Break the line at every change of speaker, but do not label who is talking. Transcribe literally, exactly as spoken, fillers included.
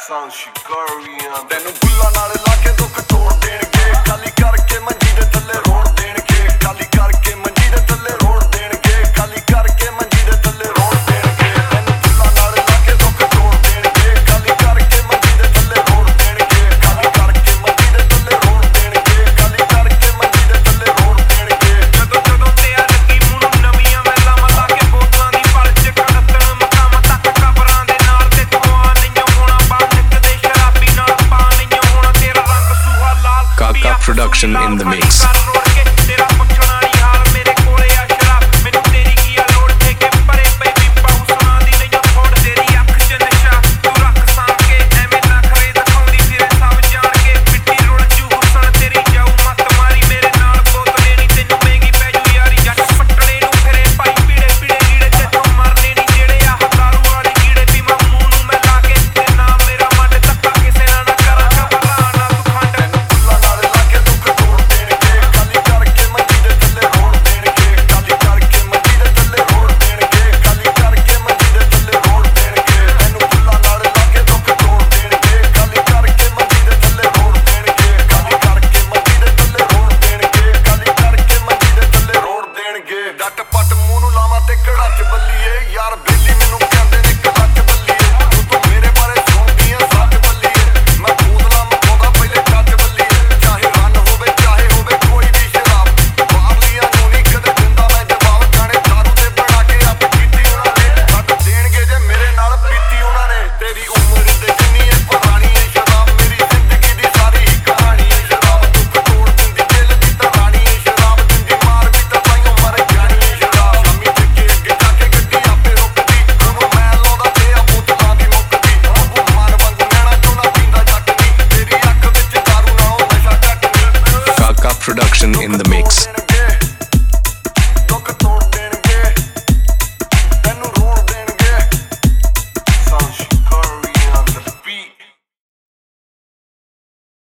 Sound Shikarian ਤੈਨੂੰ ਬੁੱਲਾਂ ਨਾਲ ਲਾ ਕੇ ਦੁੱਖ ਤੋੜ ਦੇਣਗੇ ਖਾਲੀ ਕਰਕੇ ਮੰਜੀ ਦੇ ਥੱਲੇ ਰੋੜ ਦੇਣਗੇ ਖਾਲੀ ਕਰਕੇ ਮੰਜੀ ਦੇ ਥੱਲੇ ਰੋੜ ਦੇਣਗੇ ਖਾਲੀ ਕਰਕੇ ਮੰਜੀ ਦੇ ਥੱਲੇ ਰੋੜ ਦੇਣਗੇ ਤੈਨੂੰ ਬੁੱਲਾਂ ਨਾਲ ਲਾ ਕੇ ਦੁੱਖ ਤੋੜ ਦੇਣਗੇ ਖਾਲੀ ਕਰਕੇ ਮੰਜੀ ਦੇ ਥੱਲੇ ਰੋੜ ਦੇਣਗੇ ਖਾਲੀ ਕਰਕੇ ਮੰਜੀ ਦੇ ਥੱਲੇ ਰੋੜ ਦੇਣਗੇ ਖਾਲੀ ਕਰਕੇ ਮੰਜੀ ਦੇ ਥੱਲੇ ਰੋੜ ਦੇਣਗੇ ਜਦੋਂ ਜਦੋਂ ਤੇ ਆ ਲੱਗੀ ਮੂੰਹ ਨੂੰ ਨਵੀਆਂ ਮੈਲਾਂ ਮਲਾ ਕੇ ਬੋਤਲਾਂ ਦੀ ਪਲ ਚ ਕੜਤਣ ਮਕਾਮ ਤੱਕ ਕਬਰਾਂ ਦੇ ਨਾਲ ਤੇ ਧੂਆਂ ਨਹੀਂ ਹੋਣਾ ਬਾਲਕ ਦੇ ਸ਼ਰਾਬੀ ਨਾਲ ਪਾ ਨਹੀਂ ਹੋਣਾ ਤੇਰਾ ਰੰਗ ਸੂਹਾ ਲਾਲ
Kaka production in the mix.